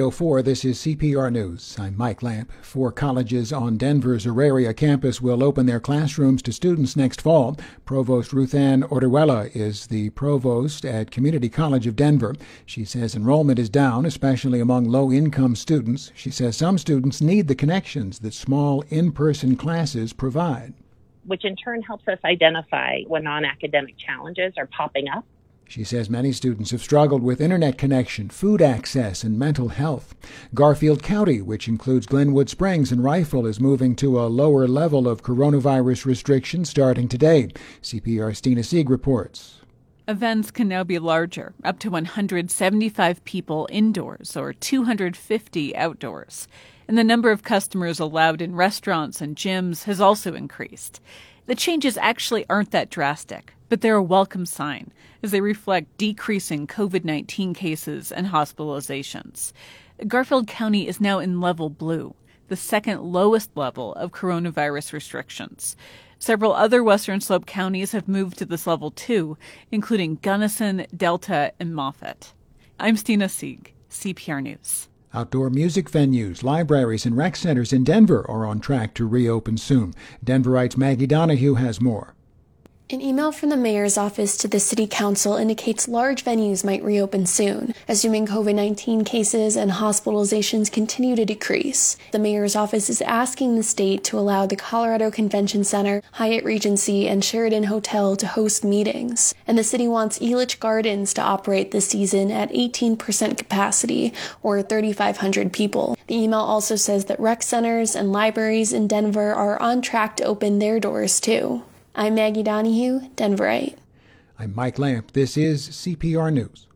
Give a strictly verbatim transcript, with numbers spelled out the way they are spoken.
oh four, this is C P R News. I'm Mike Lamp. Four colleges on Denver's Auraria campus will open their classrooms to students next fall. Provost Ruth Ann Orduella is the provost at Community College of Denver. She says enrollment is down, especially among low-income students. She says some students need the connections that small in-person classes provide, which in turn helps us identify when non-academic challenges are popping up. She says many students have struggled with internet connection, food access, and mental health. Garfield County, which includes Glenwood Springs and Rifle, is moving to a lower level of coronavirus restrictions starting today. C P R's Tina Sieg reports. Events can now be larger, up to one hundred seventy-five people indoors or two hundred fifty outdoors. And the number of customers allowed in restaurants and gyms has also increased. The changes actually aren't that drastic, but they're a welcome sign as they reflect decreasing covid nineteen cases and hospitalizations. Garfield County is now in level blue, the second lowest level of coronavirus restrictions. Several other Western Slope counties have moved to this level too, including Gunnison, Delta, and Moffat. I'm Tina Sieg, C P R News. Outdoor music venues, libraries, and rec centers in Denver are on track to reopen soon. Denverite's Maggie Donahue has more. An email from the mayor's office to the city council indicates large venues might reopen soon, assuming covid nineteen cases and hospitalizations continue to decrease. The mayor's office is asking the state to allow the Colorado Convention Center, Hyatt Regency, and Sheraton Hotel to host meetings. And the city wants Elitch Gardens to operate this season at eighteen percent capacity, or thirty-five hundred people. The email also says that rec centers and libraries in Denver are on track to open their doors too. I'm Maggie Donahue, Denverite. I'm Mike Lamp. This is C P R News.